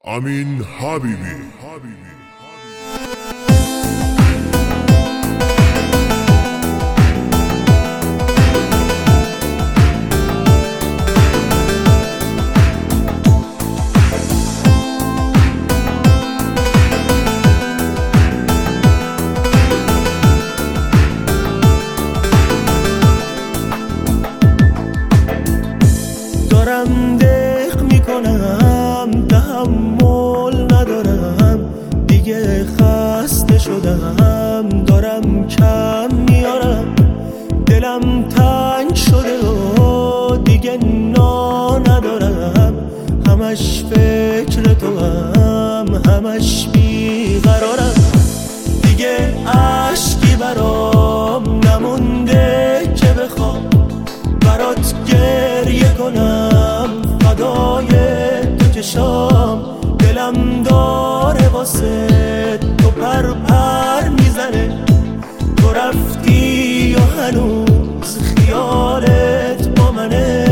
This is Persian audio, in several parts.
امین حبیبی. دارم دق میکنم، تحمل ندارم دیگه، خسته شدم، دارم کم میارم، دلم تنگ شده و دیگه نا ندارم، همش فکر تو هم، همش بیقرارم، دیگه عشقی برام نمونده که بخوام برات گریه کنم، فدای تو چشام، دلم داره واسه تو پر میزنه، تو رفتی و هنوز خیالت با منه.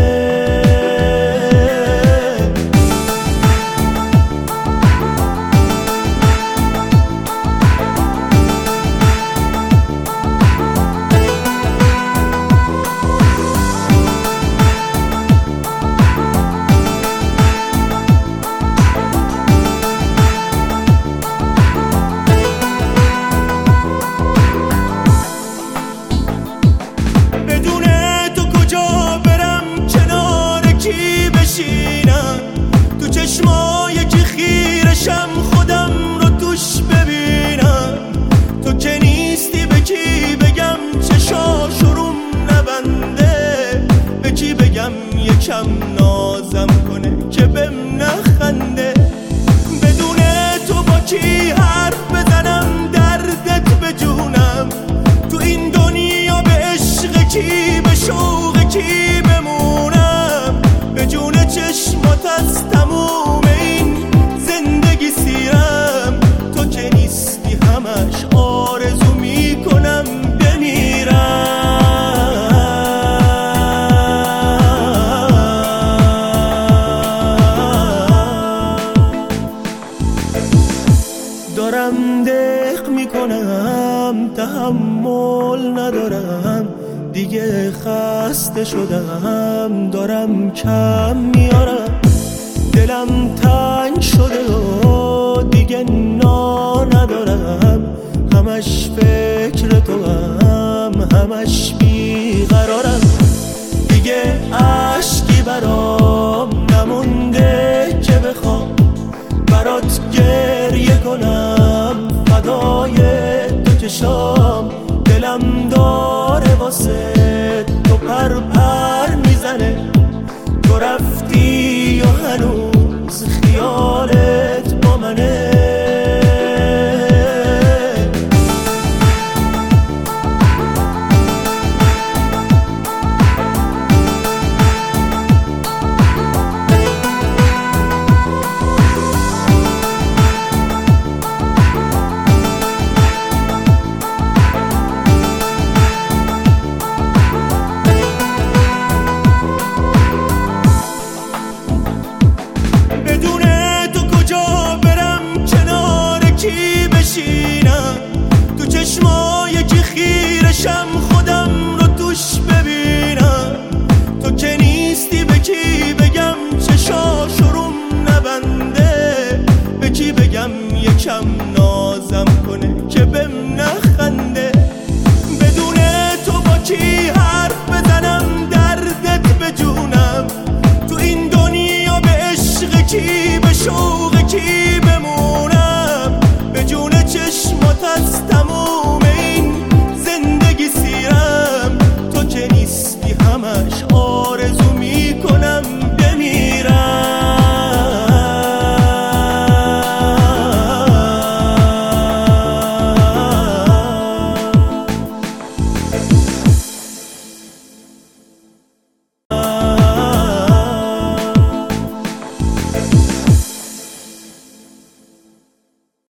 تو چشمای که خیرشم خودم رو توش ببینم، تو که نیستی به کی بگم چشاشروم نبنده، به کی بگم یکم نازم کنه که بهم نخنده، بدون تو با کی حرف بزنم دردت بجونم، تو این دنیا به عشق کی به شوق کی بمونم، به جون چشمات از تموم این زندگی سیرم، تو که نیستی همش آرزو میکنم بمیرم. دارم دق میکنم، تحمل ندارم دیگه، خسته شدم، دارم کم میارم، دلم تنگ شده و دیگه نا ندارم، همش فکر تو هم، همش بیقرارم، دیگه عشقی برام نمونده که بخوام برات گریه کنم، فدای تو چشام، دلم داره واسه